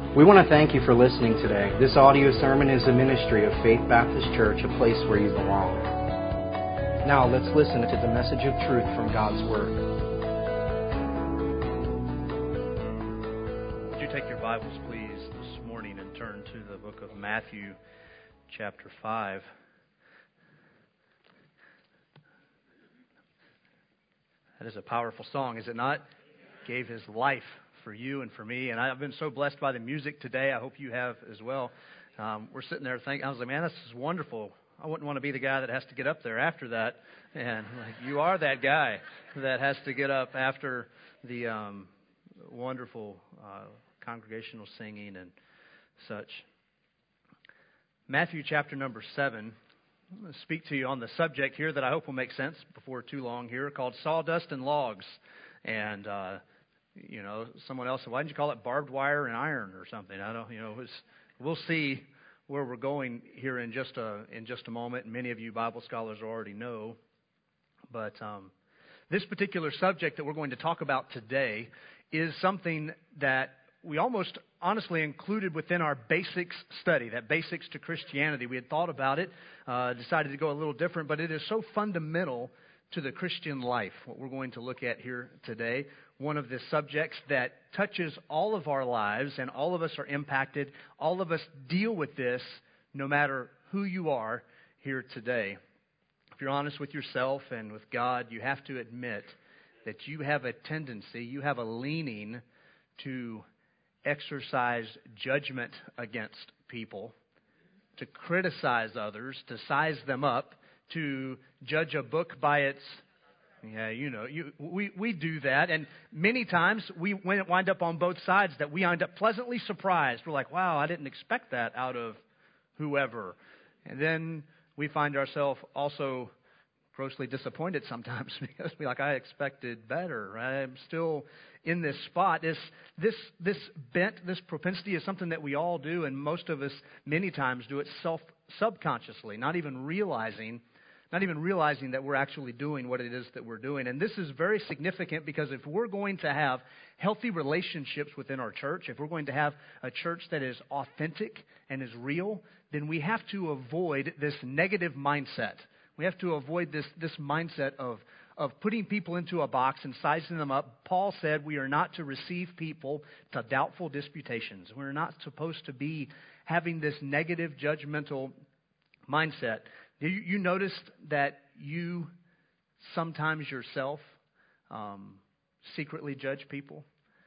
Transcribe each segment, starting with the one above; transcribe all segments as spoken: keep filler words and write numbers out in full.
We want to thank you for listening today. This audio sermon is a ministry of Faith Baptist Church, a place where you belong. Now let's listen to the message of truth from God's Word. Would you take your Bibles, please, this morning and turn to the book of Matthew, chapter five. That is a powerful song, is it not? Gave His life for you and for me, and I've been so blessed by the music today. I hope you have as well. Um, we're sitting there thinking, I was like, man, this is wonderful. I wouldn't want to be the guy that has to get up there after that. And like, you are that guy that has to get up after the um, wonderful uh, congregational singing and such. Matthew chapter number seven. I'm going to speak to you on the subject here that I hope will make sense before too long here, called Sawdust and Logs. And, uh, you know, someone else said, why didn't you call it barbed wire and iron or something? I don't, you know, it's, we'll see where we're going here in just a, in just a moment. And many of you Bible scholars already know. But um, this particular subject that we're going to talk about today is something that we almost honestly included within our basics study, that basics to Christianity. We had thought about it, uh, decided to go a little different, but it is so fundamental to the Christian life, what we're going to look at here today. One of the subjects that touches all of our lives, and all of us are impacted. All of us deal with this no matter who you are here today. If you're honest with yourself and with God, you have to admit that you have a tendency, you have a leaning to exercise judgment against people, to criticize others, to size them up, to judge a book by its, yeah, you know, you, we, we do that. And many times we wind up on both sides, that we end up pleasantly surprised. We're like, wow, I didn't expect that out of whoever. And then we find ourselves also grossly disappointed sometimes because we're like, I expected better. I'm still in this spot. This this this bent, this propensity is something that we all do, and most of us many times do it self subconsciously, not even realizing, not even realizing that we're actually doing what it is that we're doing. And this is very significant because if we're going to have healthy relationships within our church, if we're going to have a church that is authentic and is real, then we have to avoid this negative mindset. We have to avoid this, this mindset of, of putting people into a box and sizing them up. Paul said we are not to receive people to doubtful disputations. We're not supposed to be having this negative, judgmental mindset. You, you noticed that you sometimes yourself um, secretly judge people?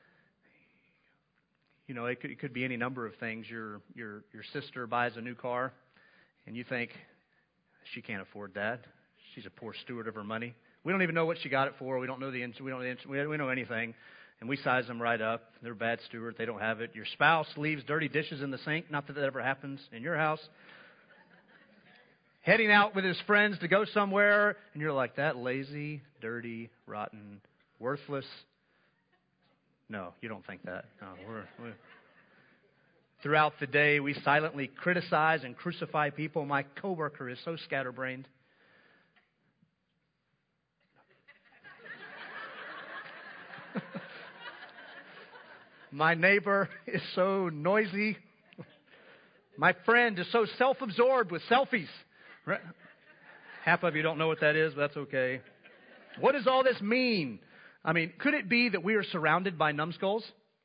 You know, it could, it could be any number of things. Your, your, your sister buys a new car, and you think, she can't afford that. She's a poor steward of her money. We don't even know what she got it for. We don't know the we don't we don't know anything, and we size them right up. They're a bad steward. They don't have it. Your spouse leaves dirty dishes in the sink. Not that that ever happens in your house. Heading out with his friends to go somewhere, and you're like, that lazy, dirty, rotten, worthless. No, you don't think that. No, we're. we're Throughout the day, we silently criticize and crucify people. My coworker is so scatterbrained. My neighbor is so noisy. My friend is so self-absorbed with selfies. Half of you don't know what that is, but that's okay. What does all this mean? I mean, could it be that we are surrounded by numbskulls?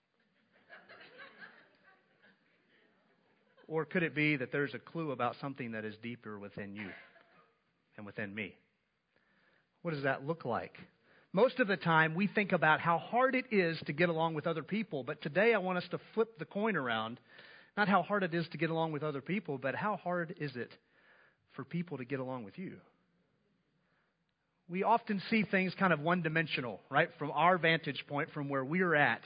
Or could it be that there's a clue about something that is deeper within you and within me? What does that look like? Most of the time, we think about how hard it is to get along with other people. But today, I want us to flip the coin around. Not how hard it is to get along with other people, but how hard is it for people to get along with you? We often see things kind of one-dimensional, right? From our vantage point, from where we're at.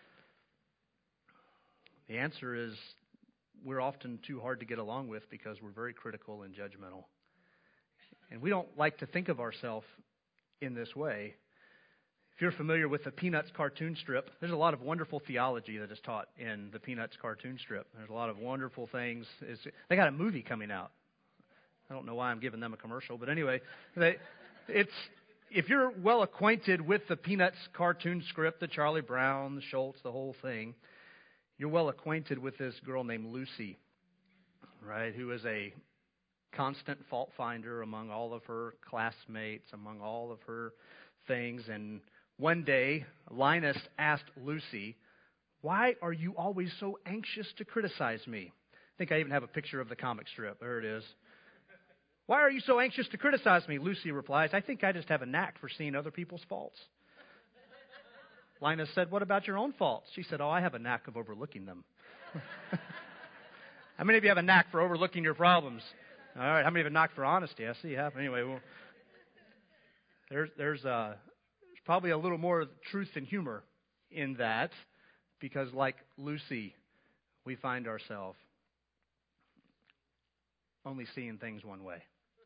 The answer is, we're often too hard to get along with because we're very critical and judgmental. And we don't like to think of ourselves in this way. If you're familiar with the Peanuts cartoon strip, there's a lot of wonderful theology that is taught in the Peanuts cartoon strip. There's a lot of wonderful things. It's, they got a movie coming out. I don't know why I'm giving them a commercial, but anyway, they, it's if you're well acquainted with the Peanuts cartoon script, the Charlie Brown, the Schultz, the whole thing, You're well acquainted with this girl named Lucy, right, who is a constant fault finder among all of her classmates, among all of her things. And one day, Linus asked Lucy, "Why are you always so anxious to criticize me?" I think I even have a picture of the comic strip. There it is. "Why are you so anxious to criticize me?" Lucy replies, "I think I just have a knack for seeing other people's faults." Linus said, "What about your own faults?" She said, "Oh, I have a knack of overlooking them." How many of you have a knack for overlooking your problems? All right. How many have a knack for honesty? I see you have. Anyway, well, there's there's, uh, there's probably a little more truth and humor in that, because like Lucy, we find ourselves only seeing things one way.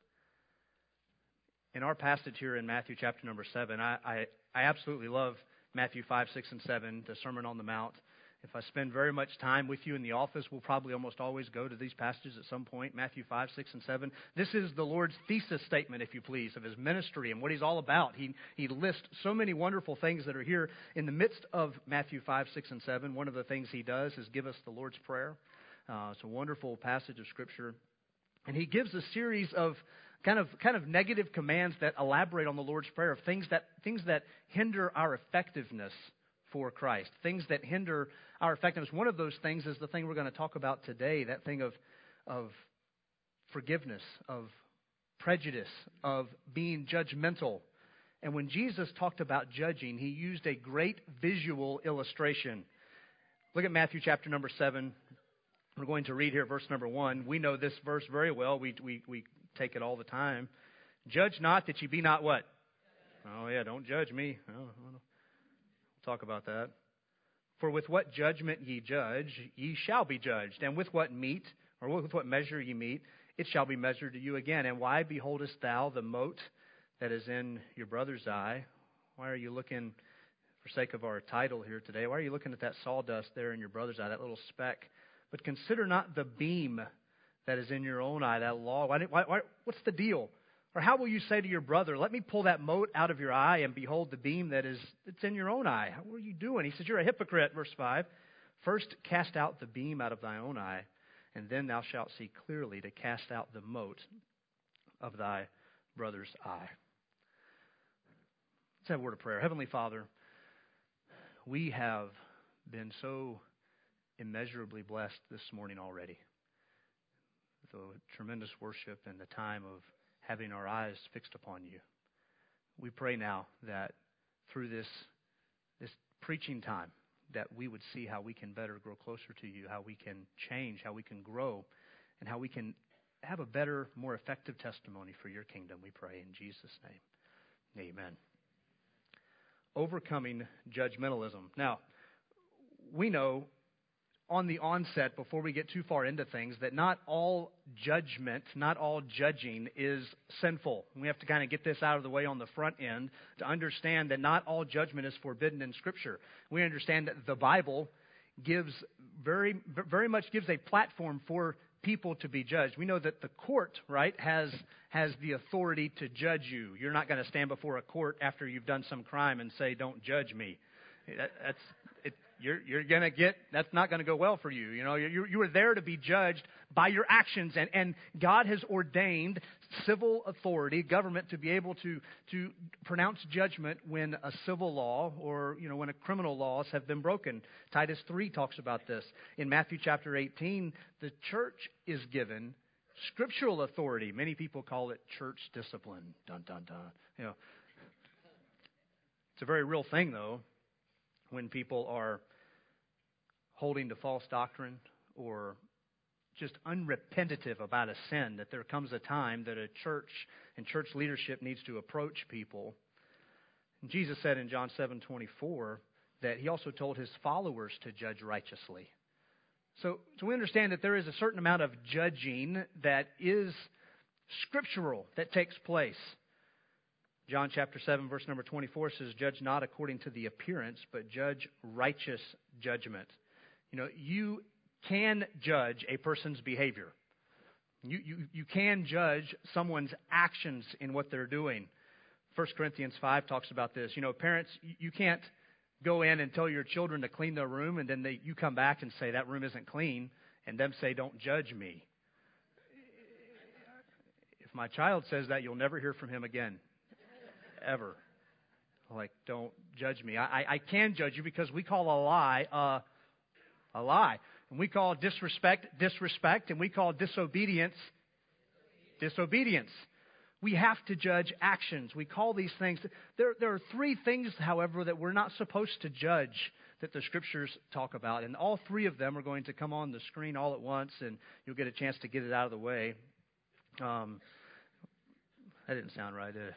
In our passage here in Matthew chapter number seven, I, I, I absolutely love Matthew five, six, and seven, the Sermon on the Mount. If I spend very much time with you in the office, we'll probably almost always go to these passages at some point, Matthew five, six, and seven. This is the Lord's thesis statement, if you please, of His ministry and what He's all about. He, he lists so many wonderful things that are here in the midst of Matthew five, six, and seven. One of the things He does is give us the Lord's Prayer. Uh, it's a wonderful passage of Scripture. And He gives a series of kind of kind of negative commands that elaborate on the Lord's Prayer, of things that things that hinder our effectiveness for Christ, things that hinder our effectiveness. One of those things is the thing we're going to talk about today, that thing of of forgiveness, of prejudice, of being judgmental. And when Jesus talked about judging, He used a great visual illustration. Look at Matthew chapter number seven. We're going to read here verse number one. We know this verse very well. We we we take it all the time. "Judge not that ye be not" what? Oh yeah, don't judge me. Oh, we'll talk about that. "For with what judgment ye judge, ye shall be judged. And with what meat, or with what measure ye meet, it shall be measured to you again. And why beholdest thou the mote that is in your brother's eye?" Why are you looking, for sake of our title here today, why are you looking at that sawdust there in your brother's eye, that little speck? "But consider not the beam that is in your own eye," that log. Why, why, why, what's the deal? "Or how will you say to your brother, let me pull that mote out of your eye, and behold the beam that is that's in your own eye? What are you doing?" He says, "You're a hypocrite," verse five. "First cast out the beam out of thy own eye, and then thou shalt see clearly to cast out the mote of thy brother's eye." Let's have a word of prayer. Heavenly Father, we have been so immeasurably blessed this morning already. The tremendous worship and the time of having our eyes fixed upon you. We pray now that through this this preaching time, that we would see how we can better grow closer to you, how we can change, how we can grow, and how we can have a better, more effective testimony for your kingdom. We pray in Jesus' name. Amen. Overcoming judgmentalism. Now, we know on the onset, before we get too far into things, that not all judgment, not all judging is sinful. We have to kind of get this out of the way on the front end to understand that not all judgment is forbidden in Scripture. We understand that the Bible gives very, very much gives a platform for people to be judged. We know that the court, right, has has the authority to judge you. You're not going to stand before a court after you've done some crime and say, "Don't judge me." That, that's it. You're you're going to get, that's not going to go well for you. You know, you you are there to be judged by your actions, and, and God has ordained civil authority, government, to be able to to pronounce judgment when a civil law or, you know, when a criminal laws have been broken. Titus three talks about this. In Matthew chapter eighteen, the church is given scriptural authority. Many people call it church discipline. Dun dun dun. You know, it's a very real thing though. When people are holding to false doctrine or just unrepentative about a sin, that there comes a time that a church and church leadership needs to approach people. And Jesus said in John seven twenty-four that He also told His followers to judge righteously. So, so we understand that there is a certain amount of judging that is scriptural, that takes place. John chapter seven, verse number twenty-four says, "Judge not according to the appearance, but judge righteous judgment." You know, you can judge a person's behavior. You, you, you can judge someone's actions in what they're doing. First Corinthians five talks about this. You know, parents, you can't go in and tell your children to clean their room, and then they, you come back and say, that room isn't clean, and them say, don't judge me. If my child says that, you'll never hear from him again. Ever. Like, don't judge me. I, I, I can judge you because we call a lie uh, a lie. And we call disrespect disrespect, and we call disobedience disobedience. We have to judge actions. We call these things. There, there are three things, however, that we're not supposed to judge that the Scriptures talk about. And all three of them are going to come on the screen all at once, and you'll get a chance to get it out of the way. Um, that didn't sound right, did it?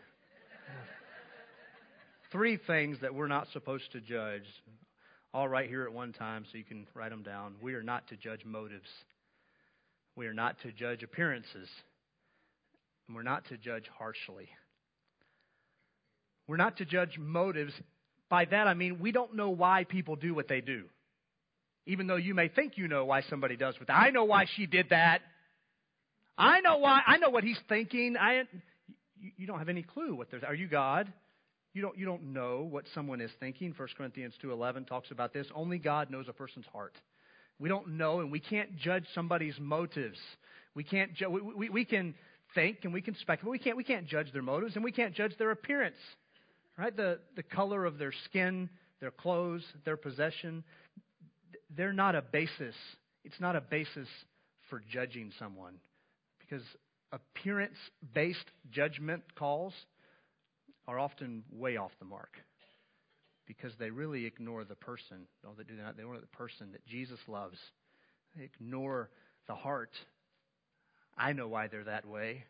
Three things that we're not supposed to judge. All right here at one time, so you can write them down. We are not to judge motives. We are not to judge appearances. And we're not to judge harshly. We're not to judge motives. By that I mean we don't know why people do what they do. Even though you may think you know why somebody does what they do. I know why she did that. I know why. I know what he's thinking. I, you, you don't have any clue what there's. Are you God? You don't, you don't know what someone is thinking. First Corinthians two eleven talks about this. Only God knows a person's heart. We don't know, and we can't judge somebody's motives. We can't. Ju- we, we, we can think and we can speculate. We can't. We can't judge their motives, and we can't judge their appearance. Right? The the color of their skin, their clothes, their possession. They're not a basis. It's not a basis for judging someone, because appearance-based judgment calls are often way off the mark, because they really ignore the person. No, they do not. They ignore the person that Jesus loves. They ignore the heart. I know why they're that way.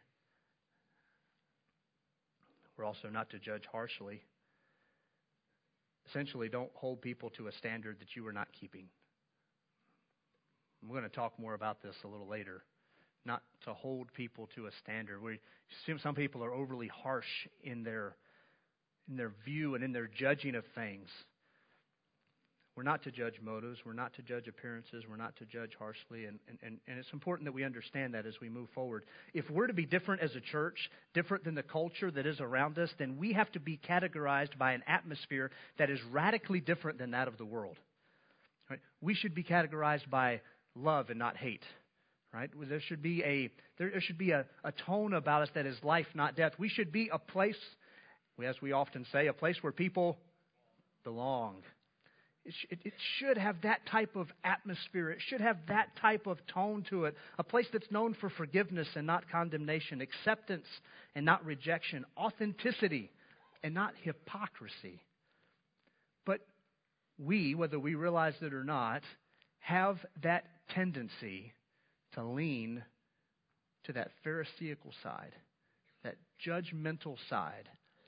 We're also not to judge harshly. Essentially, don't hold people to a standard that you are not keeping. I'm going to talk more about this a little later. Not to hold people to a standard. We some people are overly harsh in their in their view and in their judging of things. We're not to judge motives. We're not to judge appearances. We're not to judge harshly. And, and, and it's important that we understand that as we move forward. If we're to be different as a church, different than the culture that is around us, then we have to be categorized by an atmosphere that is radically different than that of the world. Right? We should be categorized by love and not hate. Right? There should be a there should be a, a tone about us that is life, not death. We should be a place, as we often say, a place where people belong. It, sh- it should have that type of atmosphere. It should have that type of tone to it. A place that's known for forgiveness and not condemnation, acceptance and not rejection, authenticity and not hypocrisy. But we, whether we realize it or not, have that tendency to lean to that Pharisaical side, that judgmental side.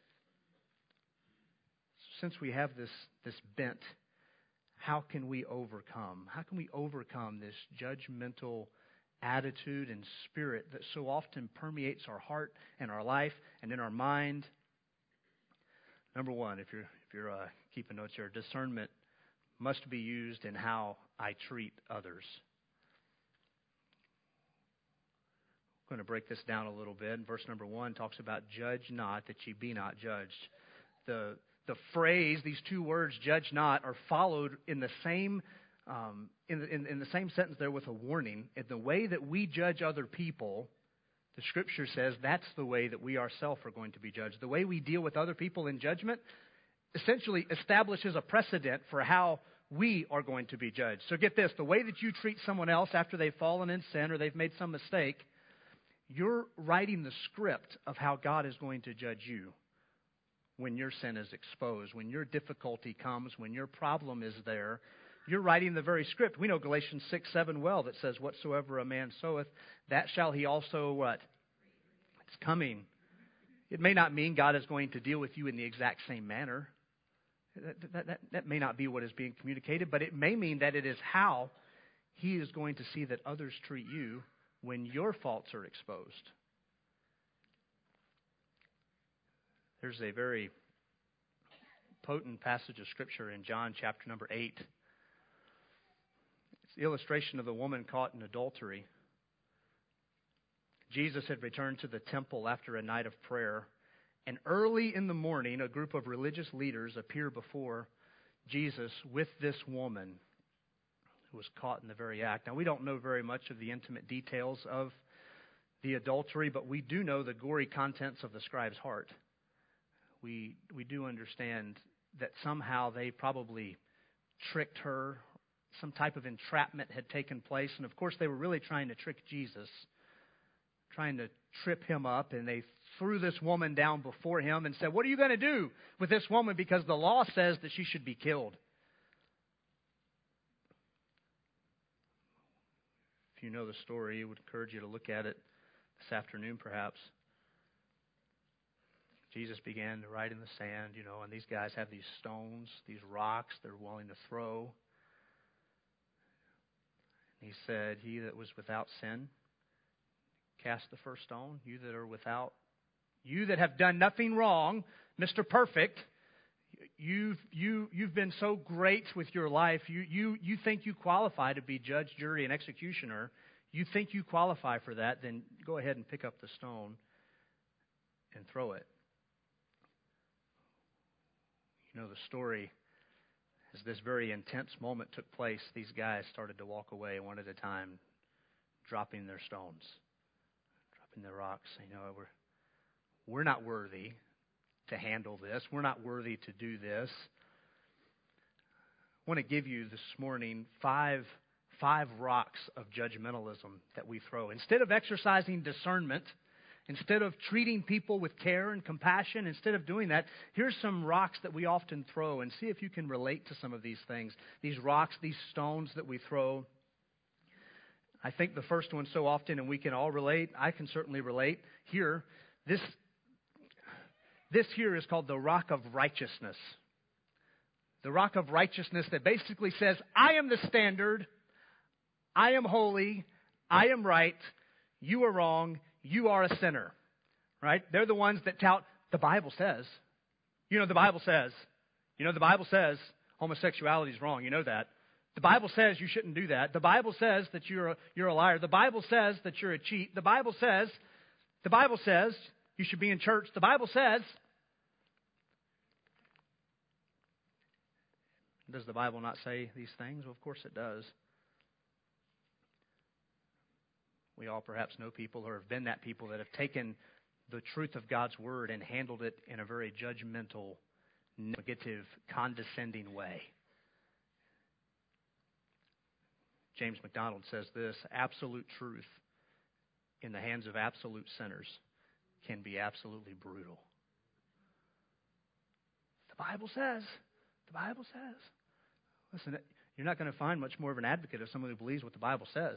Since we have this, this bent, how can we overcome? How can we overcome this judgmental attitude and spirit that so often permeates our heart and our life and in our mind? Number one, if you're if you're uh, keeping notes here, discernment must be used in how I treat others. I'm going to break this down a little bit. Verse number one talks about judge not that ye be not judged. The the phrase, these two words, judge not, are followed in the same um, in, in, in the same sentence there with a warning. In the way that we judge other people, the Scripture says that's the way that we ourselves are going to be judged. The way we deal with other people in judgment essentially establishes a precedent for how we are going to be judged. So get this, the way that you treat someone else after they've fallen in sin or they've made some mistake, you're writing the script of how God is going to judge you when your sin is exposed, when your difficulty comes, when your problem is there. You're writing the very script. We know Galatians six seven well that says, whatsoever a man soweth, that shall he also what? It's coming. It may not mean God is going to deal with you in the exact same manner. That, that, that, that may not be what is being communicated, but it may mean that it is how he is going to see that others treat you when your faults are exposed. There's a very potent passage of Scripture in John chapter number eight. It's the illustration of the woman caught in adultery. Jesus had returned to the temple after a night of prayer, and early in the morning, a group of religious leaders appear before Jesus with this woman who was caught in the very act. Now, we don't know very much of the intimate details of the adultery, but we do know the gory contents of the scribe's heart. We we do understand that somehow they probably tricked her. Some type of entrapment had taken place. And of course, they were really trying to trick Jesus, trying to trip him up. And they threw this woman down before him and said, "What are you going to do with this woman? Because the law says that she should be killed." If you know the story, I would encourage you to look at it this afternoon, perhaps. Jesus began to write in the sand, you know, and these guys have these stones, these rocks they're willing to throw. He said, "He that was without sin, cast the first stone. You that are without, you that have done nothing wrong, Mister Perfect, you've you you've been so great with your life. You you you think you qualify to be judge, jury, and executioner. You think you qualify for that? Then go ahead and pick up the stone and throw it." You know the story. As this very intense moment took place, these guys started to walk away one at a time, dropping their stones, dropping their rocks. You know, we're, we're not worthy to handle this. We're not worthy to do this. I want to give you this morning five, five rocks of judgmentalism that we throw. Instead of exercising discernment, instead of treating people with care and compassion, instead of doing that, here's some rocks that we often throw, and see if you can relate to some of these things. These rocks, these stones that we throw. I think the first one so often, and we can all relate, I can certainly relate here, this, this here is called the rock of righteousness. The rock of righteousness that basically says, I am the standard, I am holy, I am right, you are wrong, you are a sinner, right? They're the ones that tout, the Bible says. You know, the Bible says. You know, the Bible says homosexuality is wrong. You know that. The Bible says you shouldn't do that. The Bible says that you're a, you're a liar. The Bible says that you're a cheat. The Bible says, the Bible says you should be in church. The Bible says. Does the Bible not say these things? Well, of course it does. We all perhaps know people or have been that people that have taken the truth of God's Word and handled it in a very judgmental, negative, condescending way. James MacDonald says this, absolute truth in the hands of absolute sinners can be absolutely brutal. The Bible says, the Bible says. Listen, you're not going to find much more of an advocate of someone who believes what the Bible says.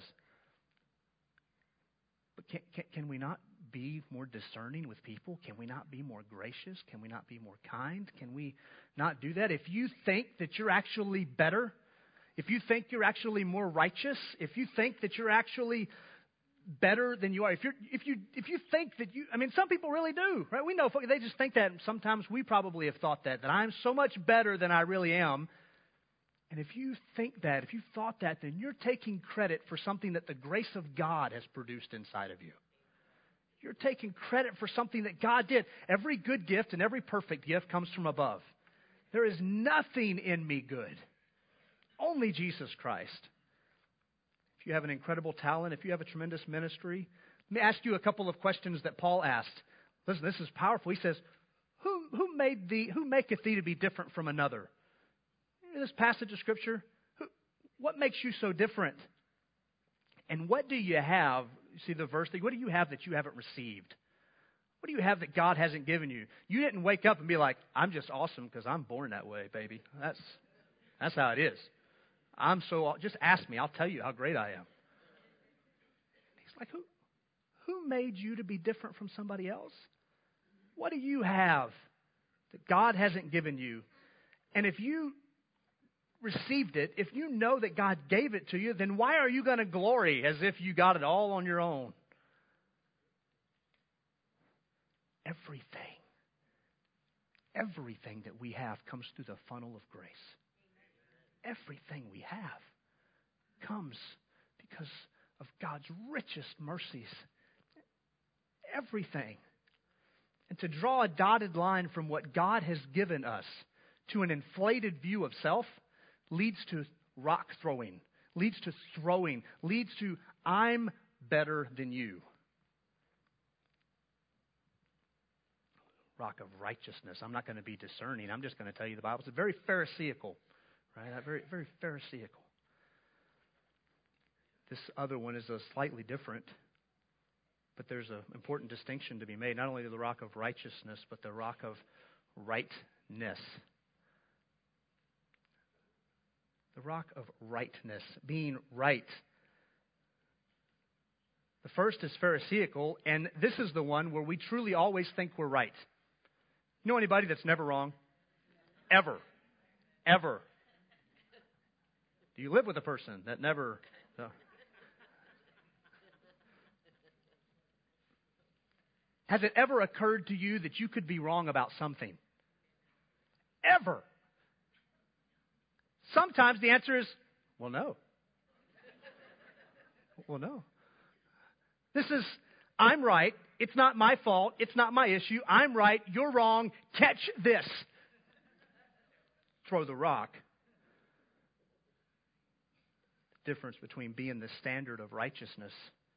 But can, can, can we not be more discerning with people? Can we not be more gracious? Can we not be more kind? Can we not do that? If you think that you're actually better, if you think you're actually more righteous, if you think that you're actually better than you are, if you're, if you, if you think that you, I mean, some people really do, right? We know they just think that, and sometimes we probably have thought that, that I'm so much better than I really am. And if you think that, if you thought that, then you're taking credit for something that the grace of God has produced inside of you. You're taking credit for something that God did. Every good gift and every perfect gift comes from above. There is nothing in me good. Only Jesus Christ. If you have an incredible talent, if you have a tremendous ministry, let me ask you a couple of questions that Paul asked. Listen, this is powerful. He says, Who, who made thee, who maketh thee to be different from another? This passage of Scripture, who, what makes you so different? And what do you have? You see the verse, what do you have that you haven't received? What do you have that God hasn't given you? You didn't wake up and be like, I'm just awesome because I'm born that way, baby. That's, that's how it is. I'm so, just ask me, I'll tell you how great I am. He's like, who, who made you to be different from somebody else? What do you have that God hasn't given you? And if you received it, if you know that God gave it to you, then why are you going to glory as if you got it all on your own? Everything, everything that we have comes through the funnel of grace. Everything we have comes because of God's richest mercies. Everything. And to draw a dotted line from what God has given us to an inflated view of self leads to rock throwing, leads to throwing, leads to I'm better than you. Rock of righteousness. I'm not going to be discerning. I'm just going to tell you the Bible. It's very Pharisaical, right? Very, very Pharisaical. This other one is a slightly different, but there's an important distinction to be made. Not only the rock of righteousness, but the rock of rightness. The rock of rightness, being right. The first is Pharisaical, and this is the one where we truly always think we're right. You know anybody that's never wrong? Ever. Ever. Do you live with a person that never... No. Has it ever occurred to you that you could be wrong about something? Ever. Sometimes the answer is, well, no. Well, no. This is, I'm right. It's not my fault. It's not my issue. I'm right. You're wrong. Catch this. Throw the rock. The difference between being the standard of righteousness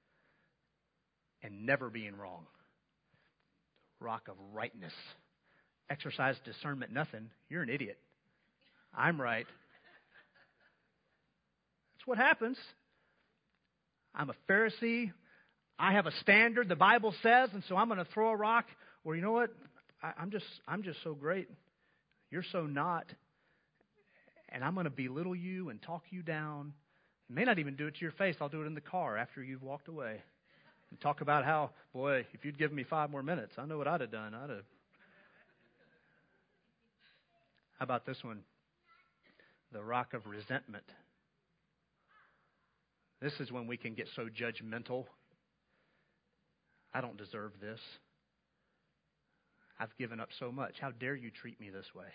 and never being wrong. Rock of rightness. Exercise discernment, nothing. You're an idiot. I'm right. That's what happens. I'm a Pharisee. I have a standard, the Bible says, and so I'm going to throw a rock. Or you know what? I, I'm just I'm just so great. You're so not. And I'm going to belittle you and talk you down. I may not even do it to your face. I'll do it in the car after you've walked away. And talk about how, boy, if you'd given me five more minutes, I know what I'd have done. I'd have. How about this one? The rock of resentment. This is when we can get so judgmental. I don't deserve this. I've given up so much. How dare you treat me this way?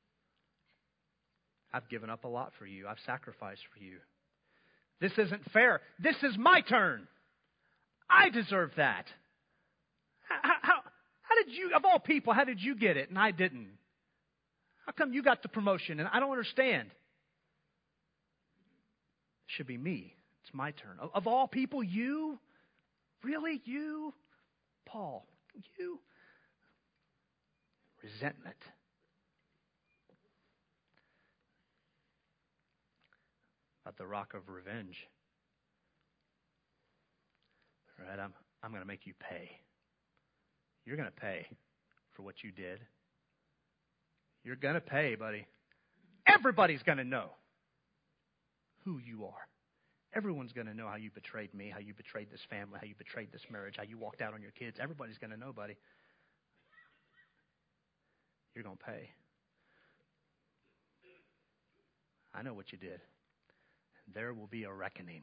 I've given up a lot for you. I've sacrificed for you. This isn't fair. This is my turn. I deserve that. How, how, how did you, of all people, how did you get it and I didn't? How come you got the promotion and I don't understand? It should be me. It's my turn. Of, of all people, you? Really? You? Paul, you? Resentment. About the rock of revenge. All right, I'm, I'm going to make you pay. You're going to pay for what you did. You're going to pay, buddy. Everybody's going to know who you are. Everyone's going to know how you betrayed me, how you betrayed this family, how you betrayed this marriage, how you walked out on your kids. Everybody's going to know, buddy. You're going to pay. I know what you did. There will be a reckoning.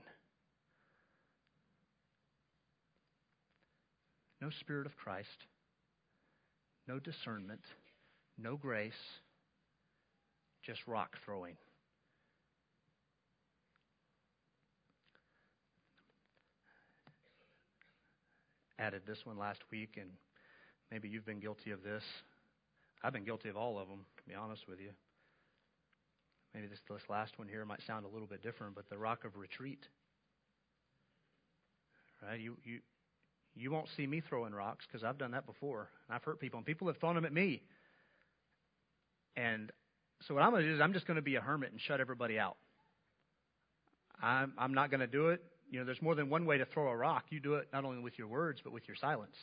No Spirit of Christ, no discernment, no grace, just rock throwing. Added this one last week, and maybe you've been guilty of this. I've been guilty of all of them, to be honest with you. Maybe this, this last one here might sound a little bit different, but the rock of retreat. Right? You you you won't see me throwing rocks because I've done that before. And I've hurt people, and people have thrown them at me. And so what I'm going to do is I'm just going to be a hermit and shut everybody out. I'm I'm not going to do it. You know, there's more than one way to throw a rock. You do it not only with your words, but with your silence.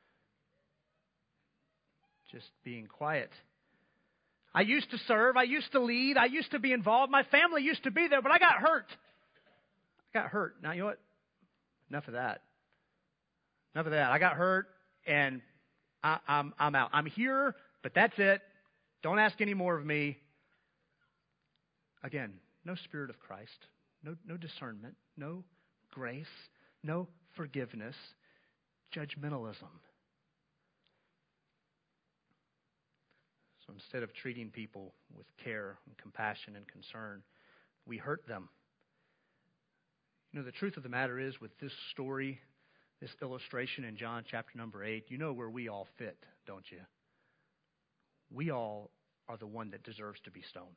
Just being quiet. I used to serve. I used to lead. I used to be involved. My family used to be there, but I got hurt. I got hurt. Now, you know what? Enough of that. Enough of that. I got hurt, and I, I'm, I'm out. I'm here, but that's it. Don't ask any more of me. Again, no Spirit of Christ. No, no discernment. No grace. No forgiveness. Judgmentalism. So instead of treating people with care and compassion and concern, we hurt them. You know, the truth of the matter is, with this story, this illustration in John chapter number eight, you know where we all fit, don't you? We all are the one that deserves to be stoned.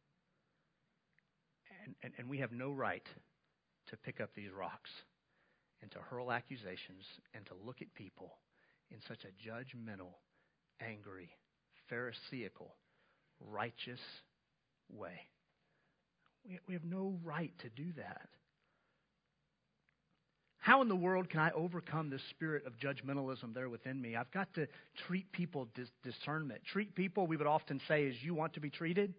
And, and, and we have no right to pick up these rocks and to hurl accusations and to look at people in such a judgmental, angry, pharisaical, righteous way. We, we have no right to do that. How in the world can I overcome this spirit of judgmentalism there within me? I've got to treat people dis- discernment. Treat people, we would often say, as you want to be treated.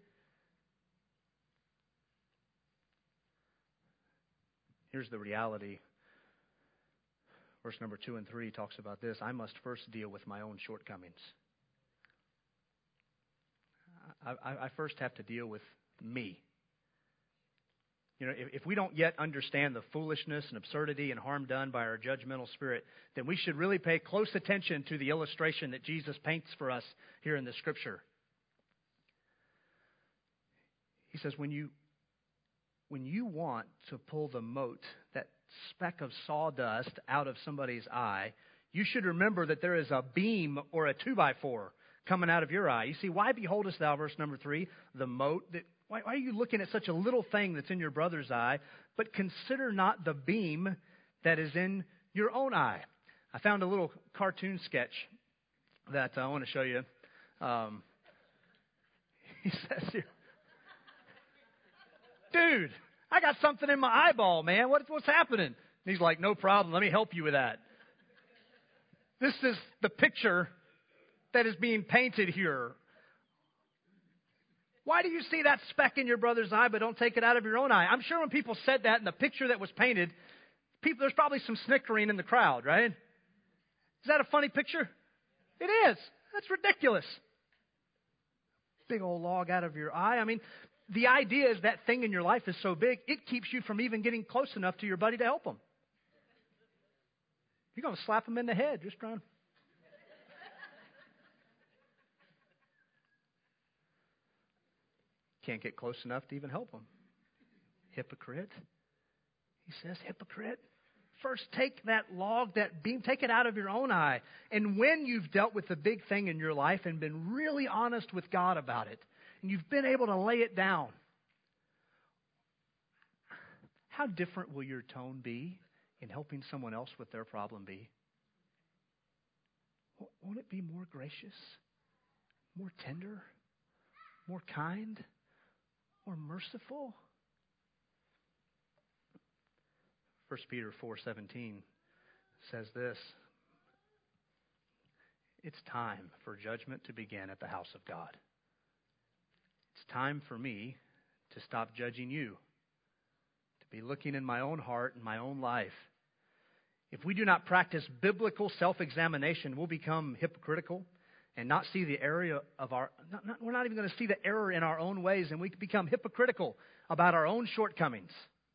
Here's the reality. Verse number two and three talks about this. I must first deal with my own shortcomings. I, I, I first have to deal with me. You know, if, if we don't yet understand the foolishness and absurdity and harm done by our judgmental spirit, then we should really pay close attention to the illustration that Jesus paints for us here in the Scripture. He says, when you when you want to pull the mote, that speck of sawdust out of somebody's eye, you should remember that there is a beam or a two by four coming out of your eye. You see, why beholdest thou, verse number three, the mote that Why, why are you looking at such a little thing that's in your brother's eye, but consider not the beam that is in your own eye? I found a little cartoon sketch that I want to show you. Um, he says here, dude, I got something in my eyeball, man. What, what's happening? And he's like, no problem. Let me help you with that. This is the picture that is being painted here. Why do you see that speck in your brother's eye, but don't take it out of your own eye? I'm sure when people said that in the picture that was painted, people, there's probably some snickering in the crowd, right? Is that a funny picture? It is. That's ridiculous. Big old log out of your eye. I mean, the idea is that thing in your life is so big, it keeps you from even getting close enough to your buddy to help him. You're going to slap him in the head just trying. Can't get close enough to even help him. Hypocrite. He says, hypocrite. First take that log, that beam, take it out of your own eye. And when you've dealt with the big thing in your life and been really honest with God about it, and you've been able to lay it down, how different will your tone be in helping someone else with their problem be? Won't it be more gracious, more tender, more kind? More merciful? First Peter four seventeen says this. It's time for judgment to begin at the house of God. It's time for me to stop judging you, to be looking in my own heart and my own life. If we do not practice biblical self-examination, we'll become hypocritical and not see the area of our, not, not, we're not even going to see the error in our own ways, and we become hypocritical about our own shortcomings.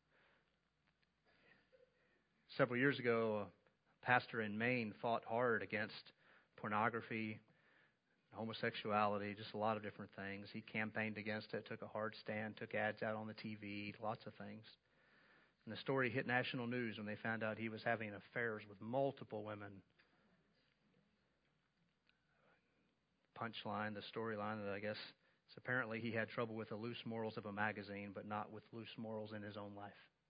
Several years ago, a pastor in Maine fought hard against pornography, homosexuality, just a lot of different things. He campaigned against it, took a hard stand, took ads out on the T V, lots of things. And the story hit national news when they found out he was having affairs with multiple women. Punchline, the storyline that I guess is apparently he had trouble with the loose morals of a magazine, but not with loose morals in his own life.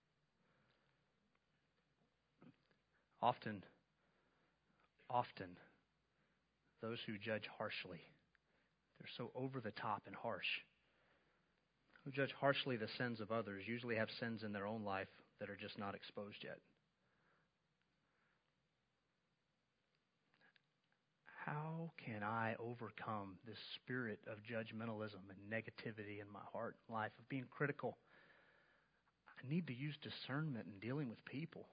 Often, often, those who judge harshly, they're so over the top and harsh, who judge harshly the sins of others, usually have sins in their own life that are just not exposed yet. How can I overcome this spirit of judgmentalism and negativity in my heart and life, of being critical? I need to use discernment in dealing with people.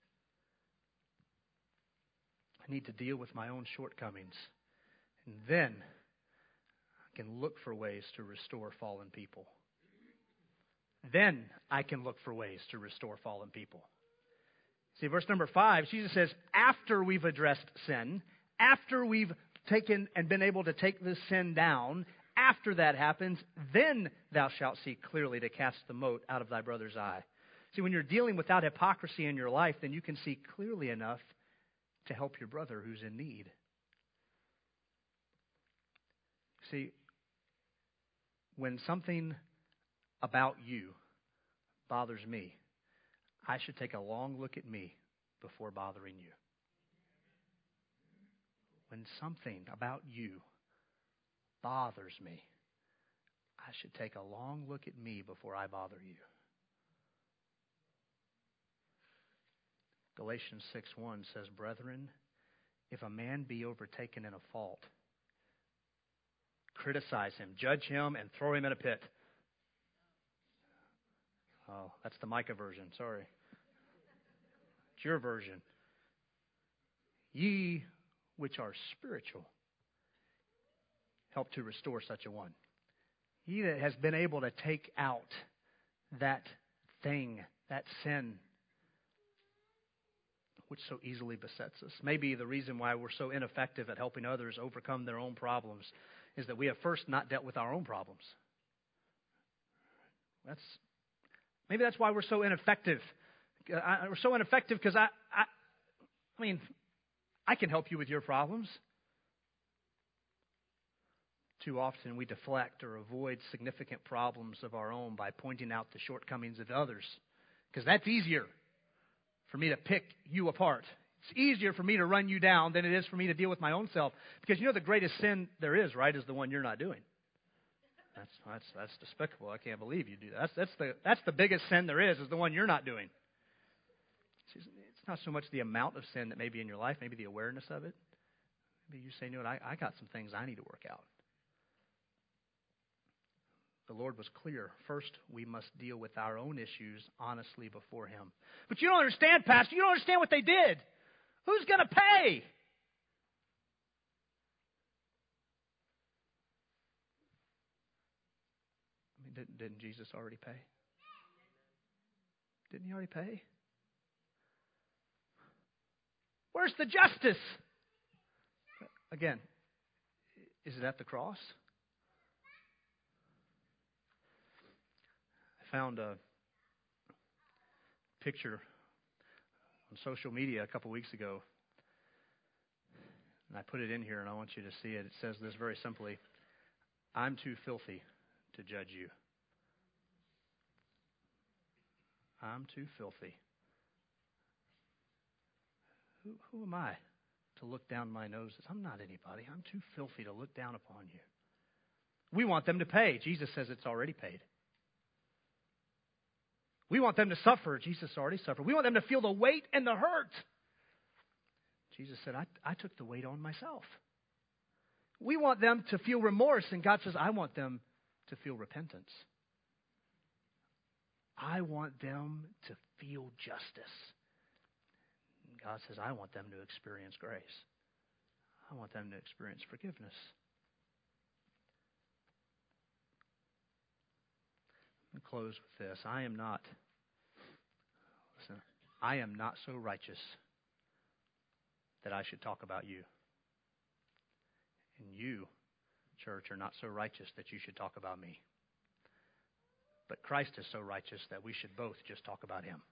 I need to deal with my own shortcomings. And then I can look for ways to restore fallen people. Then I can look for ways to restore fallen people. See, verse number five, Jesus says, after we've addressed sin, after we've taken and been able to take this sin down, after that happens, then thou shalt see clearly to cast the mote out of thy brother's eye. See, when you're dealing without hypocrisy in your life, then you can see clearly enough to help your brother who's in need. See, when something about you bothers me, I should take a long look at me before bothering you. When something about you bothers me, I should take a long look at me before I bother you. Galatians six one says, Brethren, if a man be overtaken in a fault, criticize him, judge him, and throw him in a pit. Oh, that's the Micah version. Sorry. It's your version. Ye which are spiritual, help to restore such a one. He that has been able to take out that thing, that sin, which so easily besets us. Maybe the reason why we're so ineffective at helping others overcome their own problems is that we have first not dealt with our own problems. That's maybe that's why we're so ineffective. I, we're so ineffective because I, I, I mean, I can help you with your problems. Too often we deflect or avoid significant problems of our own by pointing out the shortcomings of others, because that's easier for me to pick you apart. It's easier for me to run you down than it is for me to deal with my own self, because you know the greatest sin there is, right, is the one you're not doing. That's that's that's despicable. I can't believe you do that. That's that's the that's the biggest sin there is, is the one you're not doing. It's not so much the amount of sin that may be in your life, maybe the awareness of it. Maybe you say, you know what, I, I got some things I need to work out. The Lord was clear. First, we must deal with our own issues honestly before Him. But you don't understand, Pastor. You don't understand what they did. Who's going to pay? I mean, didn't, didn't Jesus already pay? Didn't He already pay? Where's the justice? Again, is it at the cross? I found a picture on social media a couple weeks ago, and I put it in here, and I want you to see it. It says this very simply: I'm too filthy to judge you. I'm too filthy. Who, who am I to look down my nose? I'm not anybody. I'm too filthy to look down upon you. We want them to pay. Jesus says it's already paid. We want them to suffer. Jesus already suffered. We want them to feel the weight and the hurt. Jesus said, I, I took the weight on myself. We want them to feel remorse, and God says, I want them to feel repentance. I want them to feel justice. And God says, I want them to experience grace. I want them to experience forgiveness. Let me close with this. I am not, listen, I am not so righteous that I should talk about you. And you, church, are not so righteous that you should talk about me. But Christ is so righteous that we should both just talk about Him.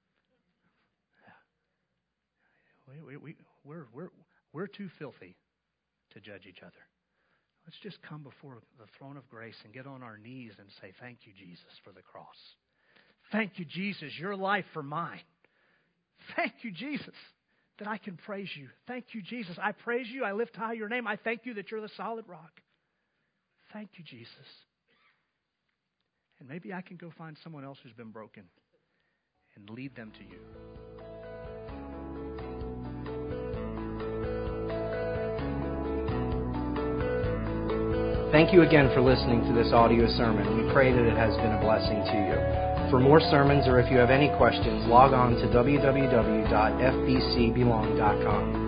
Yeah. We, we, we, we're, we're, we're too filthy to judge each other. Let's just come before the throne of grace and get on our knees and say, thank you, Jesus, for the cross. Thank you, Jesus, your life for mine. Thank you, Jesus, that I can praise you. Thank you, Jesus. I praise you. I lift high your name. I thank you that you're the solid rock. Thank you, Jesus. And maybe I can go find someone else who's been broken and lead them to you. Thank you again for listening to this audio sermon. We pray that it has been a blessing to you. For more sermons, or if you have any questions, log on to w w w dot f b c belong dot com.